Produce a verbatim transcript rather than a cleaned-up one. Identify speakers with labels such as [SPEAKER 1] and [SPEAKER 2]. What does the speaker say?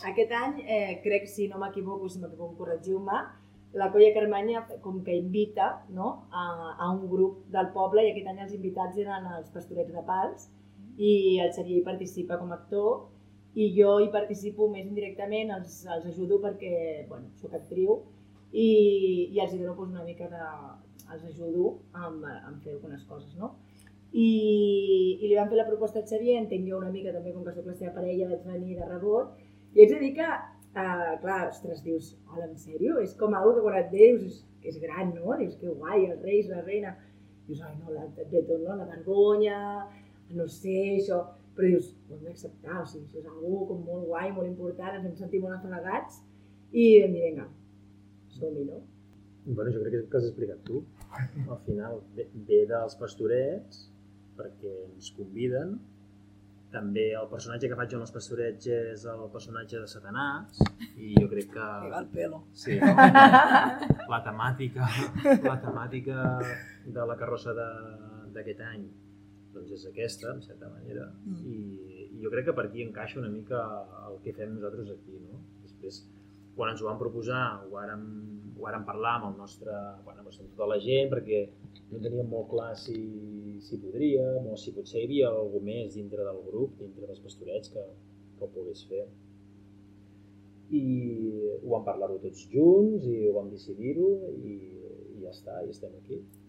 [SPEAKER 1] Aquest any, eh, crec, si no m'equivoco, si m'equivoco, corregiu-me, la Colla Carmanya com que invita, no, a, a un grup del poble, i aquest any els invitats eren els Pastorets de Pals, i el Xavier hi participa com a actor, i jo hi participo més indirectament, els, els ajudo perquè, bueno, soc actriu, i, i els hi dono pues, una mica de... els ajudo amb, amb fer algunes coses, no? I, i li van fer la proposta a Xavier, entenc jo una mica també, com que soc la seva parella, vaig venir de rebot, i haig de dir que, uh, clar, ostres, dius, hola, en sèrio? És com algo que quan et ve, dius, és, és gran, no? Dius, que guai, els reis, la reina... Dius, ai, no, la, et ve tot, no? La vergonya, no sé, això... Però dius, ho hem d'acceptar, o sigui, això és algo com molt guai, molt important, ens hem sentit molt afalagats, i vam dir, vinga, som-hi, no?
[SPEAKER 2] Bueno, jo crec que has explicat tu. Al final ve, ve dels Pastorets, perquè ens conviden. També el personatge que faig en els Pastorets és el personatge de Satanàs, i jo crec que...
[SPEAKER 3] Que va el pelo.
[SPEAKER 2] Sí, la temàtica, la temàtica de la carrossa d'aquest any doncs és aquesta, en certa manera, mm. i, i jo crec que per aquí encaixa una mica el que fem nosaltres aquí, no? Després, quan ens ho van proposar, ho vàrem, ho vàrem parlar amb el nostre, bueno, amb tota la gent, perquè no teníem molt clar si, si podríem o si potser hi havia algú més dintre del grup, dintre dels Pastorets, que, que ho pogués fer. I ho vam parlar-ho tots junts i ho vam decidir-ho i, i ja està, i estem aquí.